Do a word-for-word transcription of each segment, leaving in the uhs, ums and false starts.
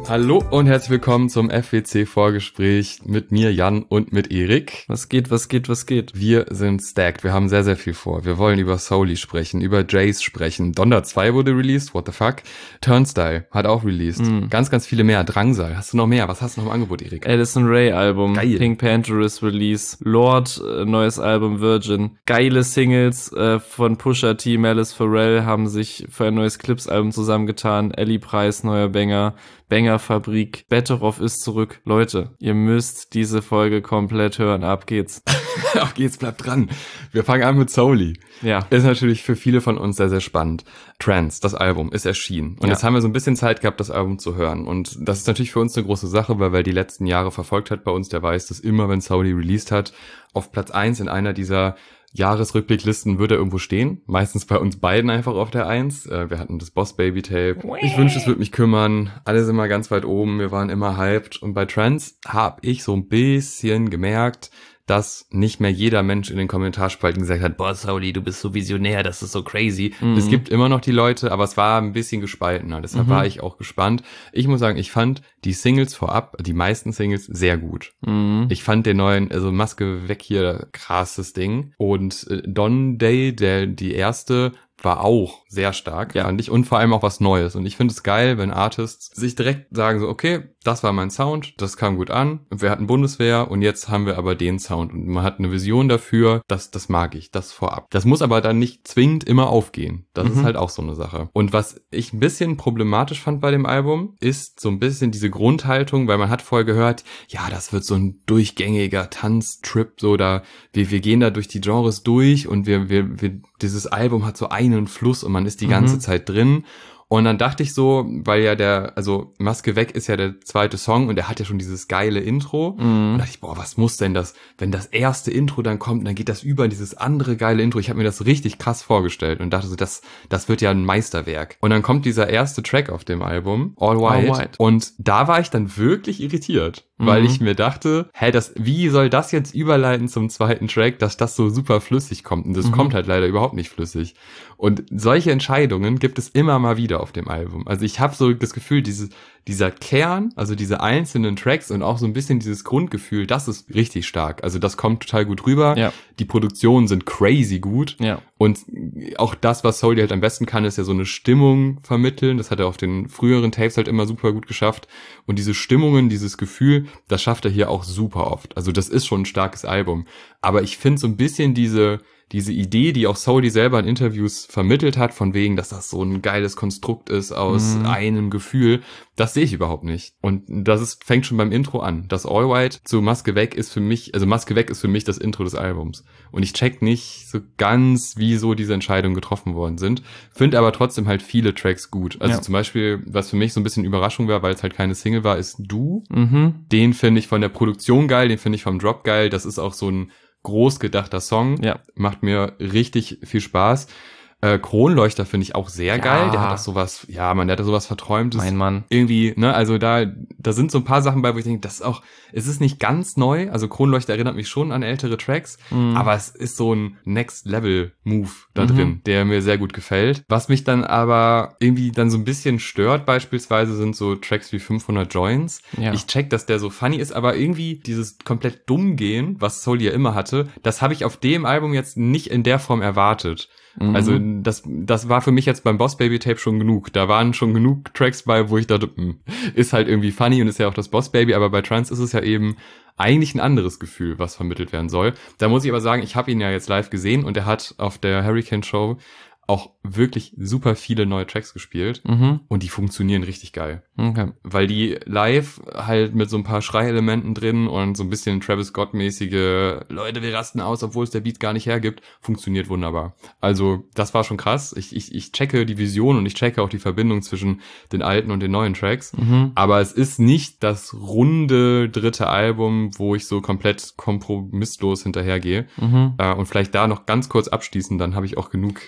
Hallo und herzlich willkommen zum F W C-Vorgespräch mit mir, Jan, und mit Erik. Was geht, was geht, was geht? Wir sind stacked, wir haben sehr, sehr viel vor. Wir wollen über Soully sprechen, über Jace sprechen. Donda zwei wurde released, what the fuck. Turnstile hat auch released. Mm. Ganz, ganz viele mehr. Drangsal, hast du noch mehr? Was hast du noch im Angebot, Erik? Addison Rae Album. Geil. Pink Panther ist Release. Lord, äh, neues Album Virgin. Geile Singles äh, von Pusha T, Malice Pharrell haben sich für ein neues Clips-Album zusammengetan. Ellie Preis, neuer Banger. Banger-Fabrik, Better Off ist zurück. Leute, ihr müsst diese Folge komplett hören. Ab geht's. Ab geht's, bleibt dran. Wir fangen an mit Soully. Ja. Ist natürlich für viele von uns sehr, sehr spannend. Trance, das Album, ist erschienen. Und ja. jetzt haben wir so ein bisschen Zeit gehabt, das Album zu hören. Und das ist natürlich für uns eine große Sache, weil wer die letzten Jahre verfolgt hat bei uns, der weiß, dass immer, wenn Soully released hat, auf Platz eins in einer dieser Jahresrückblicklisten würde er irgendwo stehen. Meistens bei uns beiden einfach auf der Eins. Wir hatten das Boss Baby Tape. Ich wünschte, es würde mich kümmern. Alle sind immer ganz weit oben. Wir waren immer hyped. Und bei Trance habe ich so ein bisschen gemerkt, dass nicht mehr jeder Mensch in den Kommentarspalten gesagt hat, boah, Soully, du bist so visionär, das ist so crazy. Mhm. Es gibt immer noch die Leute, aber es war ein bisschen gespaltener. Deshalb mhm. war ich auch gespannt. Ich muss sagen, ich fand die Singles vorab, die meisten Singles, sehr gut. Mhm. Ich fand den neuen, also Maske weg hier, krasses Ding. Und äh, Don Day, der die erste, war auch sehr stark, ja. fand ich. Und vor allem auch was Neues. Und ich finde es geil, wenn Artists sich direkt sagen so, okay, das war mein Sound, das kam gut an. Wir hatten Bundeswehr und jetzt haben wir aber den Sound. Und man hat eine Vision dafür, das, das mag ich, das vorab. Das muss aber dann nicht zwingend immer aufgehen. Das mhm. ist halt auch so eine Sache. Und was ich ein bisschen problematisch fand bei dem Album, ist so ein bisschen diese Grundhaltung, weil man hat vorher gehört, ja, das wird so ein durchgängiger Tanztrip, so da, wir, wir gehen da durch die Genres durch und wir, wir, wir, dieses Album hat so einen Fluss und man ist die ganze mhm. Zeit drin. Und dann dachte ich so, weil ja der, also Maske weg ist ja der zweite Song und er hat ja schon dieses geile Intro. Mhm. Und dachte ich, boah, was muss denn das, wenn das erste Intro dann kommt, dann geht das über in dieses andere geile Intro. Ich habe mir das richtig krass vorgestellt und dachte so, das, das wird ja ein Meisterwerk. Und dann kommt dieser erste Track auf dem Album, All White. All White. Und da war ich dann wirklich irritiert, mhm. weil ich mir dachte, hä, das, wie soll das jetzt überleiten zum zweiten Track, dass das so super flüssig kommt? Und das mhm. kommt halt leider überhaupt nicht flüssig. Und solche Entscheidungen gibt es immer mal wieder auf dem Album. Also ich habe so das Gefühl, diese, dieser Kern, also diese einzelnen Tracks und auch so ein bisschen dieses Grundgefühl, das ist richtig stark. Also das kommt total gut rüber. Ja. Die Produktionen sind crazy gut. Ja. Und auch das, was Soully halt am besten kann, ist ja so eine Stimmung vermitteln. Das hat er auf den früheren Tapes halt immer super gut geschafft. Und diese Stimmungen, dieses Gefühl, das schafft er hier auch super oft. Also das ist schon ein starkes Album. Aber ich finde so ein bisschen diese diese Idee, die auch Soully selber in Interviews vermittelt hat, von wegen, dass das so ein geiles Konstrukt ist aus mm. einem Gefühl, das sehe ich überhaupt nicht. Und das ist, fängt schon beim Intro an. Das All White zu Maske weg ist für mich, also Maske weg ist für mich das Intro des Albums. Und ich check nicht so ganz, wieso diese Entscheidungen getroffen worden sind, finde aber trotzdem halt viele Tracks gut. Also ja. zum Beispiel, was für mich so ein bisschen Überraschung war, weil es halt keine Single war, ist Du. Mhm. Den finde ich von der Produktion geil, den finde ich vom Drop geil. Das ist auch so ein groß gedachter Song, ja. macht mir richtig viel Spaß. Äh, Kronleuchter finde ich auch sehr ja. geil. Der hat auch sowas, ja, man, der hat sowas Verträumtes. Mein Mann. Irgendwie, ne, also da, da sind so ein paar Sachen bei, wo ich denke, das ist auch, es ist nicht ganz neu. Also Kronleuchter erinnert mich schon an ältere Tracks, mhm. aber es ist so ein Next-Level-Move da mhm. drin, der mir sehr gut gefällt. Was mich dann aber irgendwie dann so ein bisschen stört beispielsweise sind so Tracks wie fünfhundert Joints. Ja. Ich check, dass der so funny ist, aber irgendwie dieses komplett dumm gehen, was Soully ja immer hatte, das habe ich auf dem Album jetzt nicht in der Form erwartet. Mhm. Also das das war für mich jetzt beim Boss Baby Tape schon genug. Da waren schon genug Tracks bei, wo ich dachte, mh, ist halt irgendwie funny und ist ja auch das Boss Baby, aber bei Trance ist es ja eben eigentlich ein anderes Gefühl, was vermittelt werden soll. Da muss ich aber sagen, ich habe ihn ja jetzt live gesehen und er hat auf der Hurricane Show auch wirklich super viele neue Tracks gespielt mhm. und die funktionieren richtig geil. Okay. Weil die live halt mit so ein paar Schreielementen drin und so ein bisschen Travis Scott-mäßige Leute, wir rasten aus, obwohl es der Beat gar nicht hergibt, funktioniert wunderbar. Also das war schon krass. Ich, ich, ich checke die Vision und ich checke auch die Verbindung zwischen den alten und den neuen Tracks. Mhm. Aber es ist nicht das runde dritte Album, wo ich so komplett kompromisslos hinterhergehe. Mhm. Äh, und vielleicht da noch ganz kurz abschließen, dann habe ich auch genug äh,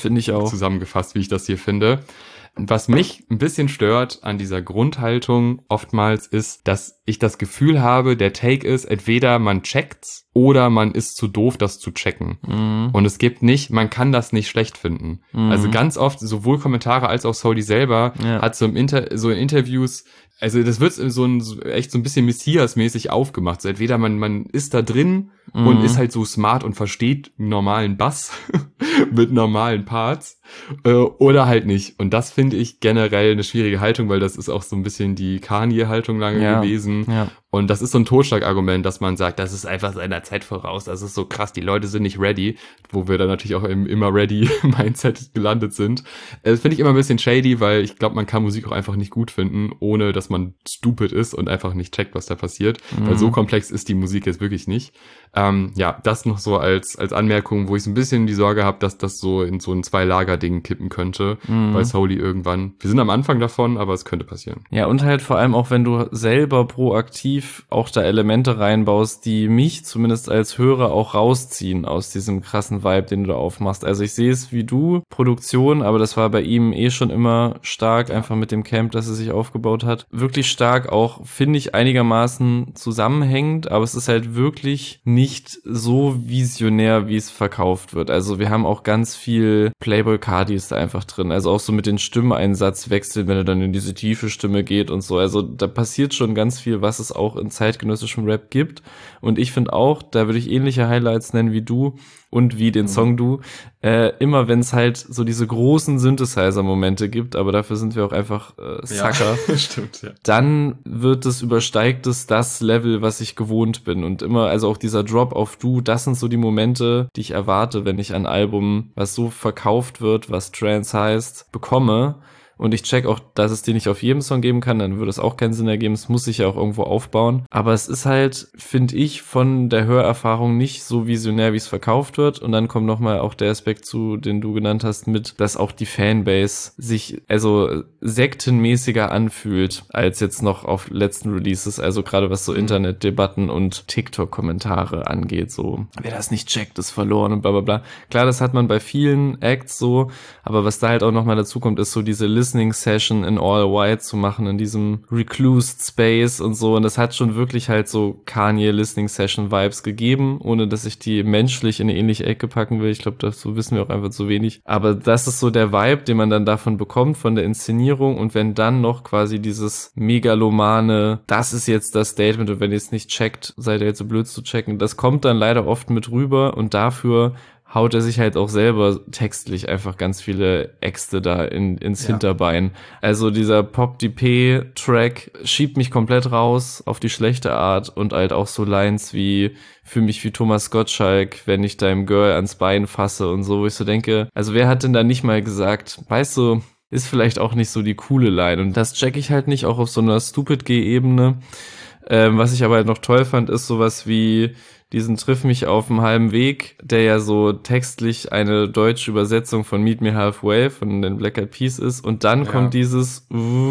finde ich auch zusammengefasst, wie ich das hier finde. Was mich ein bisschen stört an dieser Grundhaltung oftmals ist, dass ich das Gefühl habe, der Take ist, entweder man checkt's oder man ist zu doof, das zu checken. Mhm. Und es gibt nicht, man kann das nicht schlecht finden. Mhm. Also ganz oft, sowohl Kommentare als auch Saudi selber, ja. hat so im Inter, so in Interviews, also das wird so ein, so echt so ein bisschen Messias-mäßig aufgemacht. So entweder man, man ist da drin mhm. und ist halt so smart und versteht einen normalen Bass mit normalen Parts, äh, oder halt nicht. Und das finde ich generell eine schwierige Haltung, weil das ist auch so ein bisschen die Kanye-Haltung lange ja. gewesen. Ja. Und das ist so ein Totschlagargument, dass man sagt, das ist einfach seiner Zeit voraus, das ist so krass, die Leute sind nicht ready, wo wir dann natürlich auch im immer ready Mindset gelandet sind. Das finde ich immer ein bisschen shady, weil ich glaube, man kann Musik auch einfach nicht gut finden, ohne dass man stupid ist und einfach nicht checkt, was da passiert. Mhm. Weil so komplex ist die Musik jetzt wirklich nicht. Ähm, ja, das noch so als als Anmerkung, wo ich so ein bisschen die Sorge habe, dass das so in so ein Zwei-Lager-Ding kippen könnte, mhm. bei Soully irgendwann. Wir sind am Anfang davon, aber es könnte passieren. Ja, und halt vor allem auch, wenn du selber proaktiv auch da Elemente reinbaust, die mich zumindest als Hörer auch rausziehen aus diesem krassen Vibe, den du da aufmachst. Also ich sehe es wie du, Produktion, aber das war bei ihm eh schon immer stark, einfach mit dem Camp, das er sich aufgebaut hat. Wirklich stark auch, finde ich, einigermaßen zusammenhängend, aber es ist halt wirklich nicht so visionär, wie es verkauft wird. Also wir haben auch ganz viel Playboy Cardi ist da einfach drin. Also auch so mit den Stimmeinsatzwechseln, wenn er dann in diese tiefe Stimme geht und so. Also da passiert schon ganz viel, was es auch in zeitgenössischem Rap gibt. Und ich finde auch, da würde ich ähnliche Highlights nennen wie du und wie den Song Du, äh, immer wenn es halt so diese großen Synthesizer-Momente gibt, aber dafür sind wir auch einfach äh, Sucker, ja, stimmt, ja. Dann wird es, übersteigt es das Level, was ich gewohnt bin. Und immer, also auch dieser Drop auf Du, das sind so die Momente, die ich erwarte, wenn ich ein Album, was so verkauft wird, was Trance heißt, bekomme. Und ich check auch, dass es die nicht auf jedem Song geben kann, dann würde es auch keinen Sinn ergeben. Es muss sich ja auch irgendwo aufbauen. Aber es ist halt, finde ich, von der Hörerfahrung nicht so visionär, wie es verkauft wird. Und dann kommt nochmal auch der Aspekt zu, den du genannt hast, mit, dass auch die Fanbase sich also sektenmäßiger anfühlt, als jetzt noch auf letzten Releases. Also gerade was so Internetdebatten und TikTok-Kommentare angeht. So, wer das nicht checkt, ist verloren und bla bla bla. Klar, das hat man bei vielen Acts so. Aber was da halt auch nochmal dazu kommt, ist so diese Listening Session in All White zu machen, in diesem Reclused Space und so. Und das hat schon wirklich halt so Kanye Listening Session Vibes gegeben, ohne dass ich die menschlich in eine ähnliche Ecke packen will. Ich glaube, dazu wissen wir auch einfach zu wenig. Aber das ist so der Vibe, den man dann davon bekommt, von der Inszenierung. Und wenn dann noch quasi dieses megalomane, das ist jetzt das Statement und wenn ihr es nicht checkt, seid ihr jetzt so blöd zu checken. Das kommt dann leider oft mit rüber und dafür haut er sich halt auch selber textlich einfach ganz viele Äxte da in, ins ja. Hinterbein. Also dieser Pop-D P-Track schiebt mich komplett raus auf die schlechte Art und halt auch so Lines wie für mich wie Thomas Gottschalk, wenn ich deinem Girl ans Bein fasse und so, wo ich so denke, also wer hat denn da nicht mal gesagt, weißt du, ist vielleicht auch nicht so die coole Line und das check ich halt nicht, auch auf so einer Stupid-G-Ebene. Ähm, was ich aber halt noch toll fand, ist sowas wie diesen Triff mich auf dem halben Weg, der ja so textlich eine deutsche Übersetzung von Meet Me Halfway von den Black Eyed Peas ist und dann ja. kommt dieses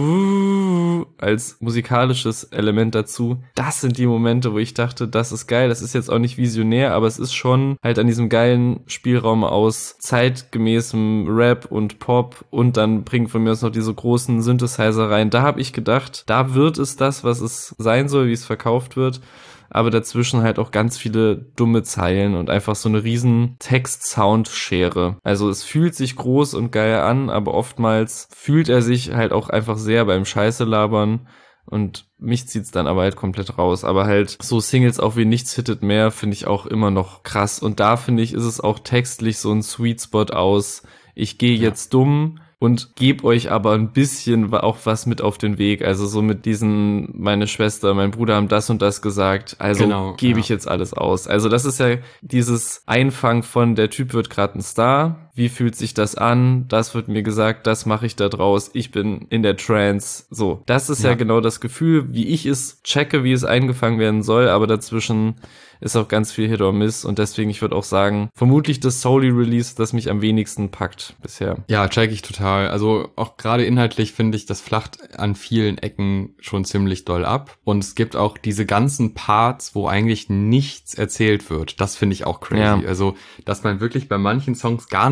als musikalisches Element dazu. Das sind die Momente, wo ich dachte, das ist geil, das ist jetzt auch nicht visionär, aber es ist schon halt an diesem geilen Spielraum aus zeitgemäßem Rap und Pop und dann bringt von mir aus noch diese großen Synthesizer rein. Da habe ich gedacht, da wird es das, was es sein soll, wie es verkauft wird. Aber dazwischen halt auch ganz viele dumme Zeilen und einfach so eine riesen Text-Sound-Schere. Also es fühlt sich groß und geil an, aber oftmals fühlt er sich halt auch einfach sehr beim Scheiße labern und mich zieht's dann aber halt komplett raus. Aber halt so Singles auch wie Nichts hittet mehr finde ich auch immer noch krass. Und da finde ich, ist es auch textlich so ein Sweet Spot aus, ich gehe ja. jetzt dumm und gebe euch aber ein bisschen auch was mit auf den Weg. Also so mit diesen, meine Schwester, mein Bruder haben das und das gesagt, also genau, gebe ja. ich jetzt alles aus. Also das ist ja dieses Einfangen von, der Typ wird gerade ein Star. Wie fühlt sich das an? Das wird mir gesagt, das mache ich da draus. Ich bin in der Trance. So, das ist ja. ja genau das Gefühl, wie ich es checke, wie es eingefangen werden soll, aber dazwischen ist auch ganz viel Hit or Miss und deswegen, ich würde auch sagen, vermutlich das Soully-Release, das mich am wenigsten packt bisher. Ja, check ich total. Also auch gerade inhaltlich finde ich, das flacht an vielen Ecken schon ziemlich doll ab und es gibt auch diese ganzen Parts, wo eigentlich nichts erzählt wird. Das finde ich auch crazy. Ja. Also, dass man wirklich bei manchen Songs gar nicht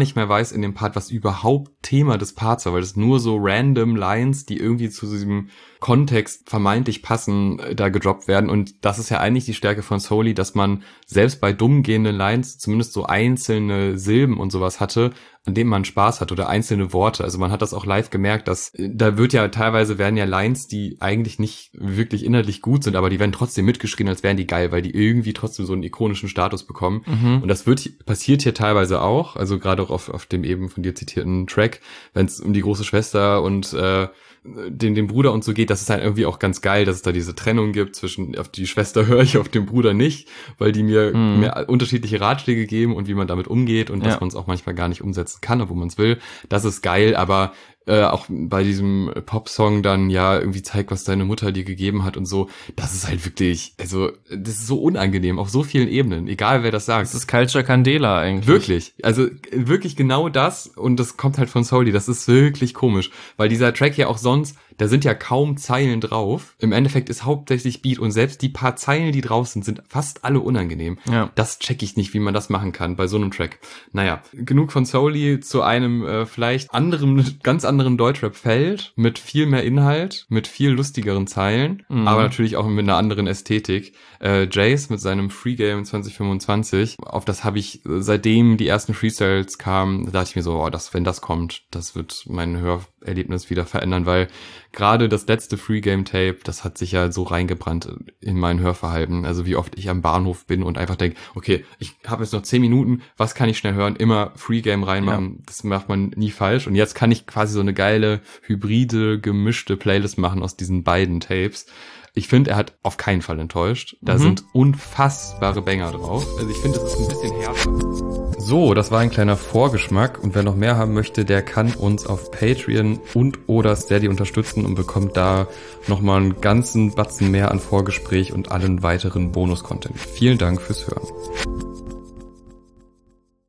nicht mehr weiß in dem Part, was überhaupt Thema des Parts war, weil das nur so random Lines, die irgendwie zu diesem Kontext vermeintlich passen, da gedroppt werden. Und das ist ja eigentlich die Stärke von Souley, dass man selbst bei dumm gehenden Lines zumindest so einzelne Silben und sowas hatte, an denen man Spaß hat oder einzelne Worte. Also man hat das auch live gemerkt, dass da wird ja teilweise werden ja Lines, die eigentlich nicht wirklich inhaltlich gut sind, aber die werden trotzdem mitgeschrien, als wären die geil, weil die irgendwie trotzdem so einen ikonischen Status bekommen. Mhm. Und das wird passiert hier teilweise auch, also gerade auch auf, auf dem eben von dir zitierten Track, wenn es um die große Schwester und äh, den, den Bruder und so geht, das ist halt irgendwie auch ganz geil, dass es da diese Trennung gibt zwischen, auf die Schwester höre ich, auf den Bruder nicht, weil die mir, mm. mir unterschiedliche Ratschläge geben und wie man damit umgeht und ja. dass man es auch manchmal gar nicht umsetzen kann, obwohl man es will. Das ist geil, aber äh, auch bei diesem Popsong dann ja irgendwie zeigt, was deine Mutter dir gegeben hat und so, das ist halt wirklich, also das ist so unangenehm auf so vielen Ebenen, egal wer das sagt. Das ist Culture Candela eigentlich. Wirklich, also wirklich genau das und das kommt halt von Souley, das ist wirklich komisch, weil dieser Track ja auch sonst, da sind ja kaum Zeilen drauf. Im Endeffekt ist hauptsächlich Beat und selbst die paar Zeilen, die drauf sind, sind fast alle unangenehm. Ja. Das check ich nicht, wie man das machen kann bei so einem Track. Naja, genug von Souley zu einem äh, vielleicht anderen, ganz anderen Deutschrap-Feld mit viel mehr Inhalt, mit viel lustigeren Zeilen, mhm. aber natürlich auch mit einer anderen Ästhetik. Äh, Jace mit seinem Free Game zwanzig fünfundzwanzig, auf das habe ich, seitdem die ersten Freestyles kamen, da dachte ich mir so, oh, das, wenn das kommt, das wird mein Hörerlebnis wieder verändern, weil gerade das letzte Free Game Tape, das hat sich ja so reingebrannt in mein Hörverhalten. Also wie oft ich am Bahnhof bin und einfach denke, okay, ich habe jetzt noch zehn Minuten, was kann ich schnell hören? Immer Free Game reinmachen, ja. Das macht man nie falsch. Und jetzt kann ich quasi so eine geile, hybride, gemischte Playlist machen aus diesen beiden Tapes. Ich finde, er hat auf keinen Fall enttäuscht. Da mhm. sind unfassbare Banger drauf. Also ich finde, das ist ein bisschen härter. So, das war ein kleiner Vorgeschmack. Und wer noch mehr haben möchte, der kann uns auf Patreon und oder Steady unterstützen und bekommt da nochmal einen ganzen Batzen mehr an Vorgespräch und allen weiteren Bonus-Content. Vielen Dank fürs Hören.